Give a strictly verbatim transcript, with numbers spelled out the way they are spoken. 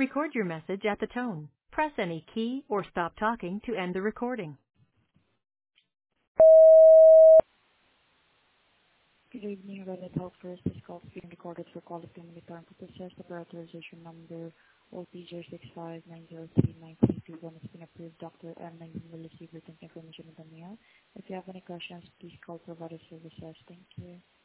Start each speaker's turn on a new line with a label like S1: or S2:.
S1: Record your message at the tone. Press any key or stop talking to end the recording.
S2: Good evening, Reddit Health First. This call is being recorded for quality and monitoring purposes. The authorization number O T zero six five nine zero three nine three two one has been approved. Doctor M. and you will receive written information in the mail. If you have any questions, please call provider services. Thank you.